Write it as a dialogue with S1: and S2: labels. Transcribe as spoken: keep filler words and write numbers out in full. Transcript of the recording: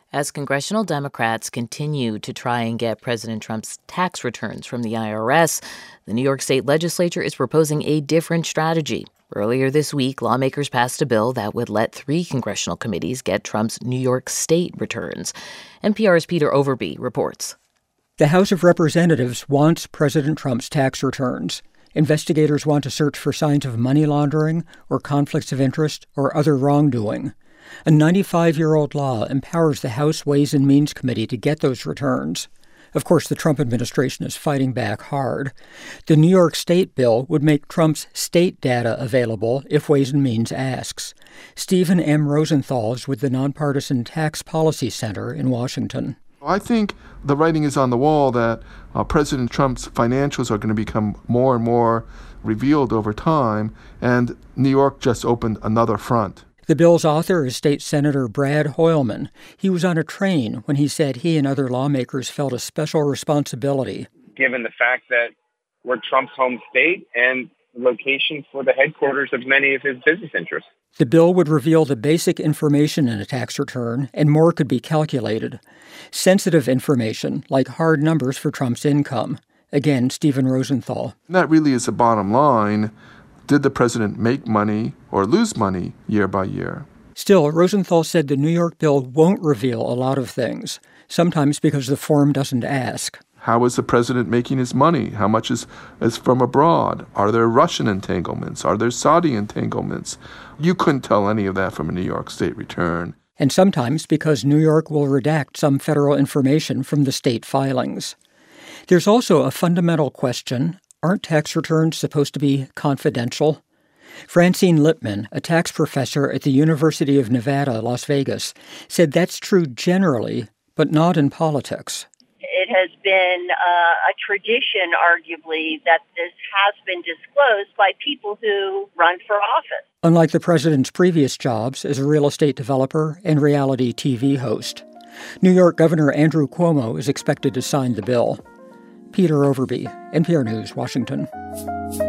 S1: As congressional Democrats continue to try and get President Trump's tax returns from the I R S, the New York State legislature is proposing a different strategy. Earlier this week, lawmakers passed a bill that would let three congressional committees get Trump's New York State returns. N P R's Peter Overby reports.
S2: The House of Representatives wants President Trump's tax returns. Investigators want to search for signs of money laundering or conflicts of interest or other wrongdoing. A ninety-five-year-old law empowers the House Ways and Means Committee to get those returns. Of course, the Trump administration is fighting back hard. The New York State bill would make Trump's state data available if Ways and Means asks. Stephen M. Rosenthal is with the Nonpartisan Tax Policy Center in Washington.
S3: I think the writing is on the wall that uh, President Trump's financials are going to become more and more revealed over time, and New York just opened another front.
S2: The bill's author is State Senator Brad Hoylman. He was on a train when he said he and other lawmakers felt a special responsibility.
S4: Given the fact that we're Trump's home state and location for the headquarters of many of his business interests.
S2: The bill would reveal the basic information in a tax return, and more could be calculated. Sensitive information, like hard numbers for Trump's income. Again, Stephen Rosenthal.
S3: And that really is the bottom line. Did the president make money or lose money year by year?
S2: Still, Rosenthal said the New York bill won't reveal a lot of things, sometimes because the form doesn't ask.
S3: How is the president making his money? How much is, is from abroad? Are there Russian entanglements? Are there Saudi entanglements? You couldn't tell any of that from a New York State return.
S2: And sometimes because New York will redact some federal information from the state filings. There's also a fundamental question. Aren't tax returns supposed to be confidential? Francine Lipman, a tax professor at the University of Nevada, Las Vegas, said that's true generally, but not in politics.
S5: It has been uh, a tradition, arguably, that this has been disclosed by people who run for office.
S2: Unlike the president's previous jobs as a real estate developer and reality T V host. New York Governor Andrew Cuomo is expected to sign the bill. Peter Overby, N P R News, Washington.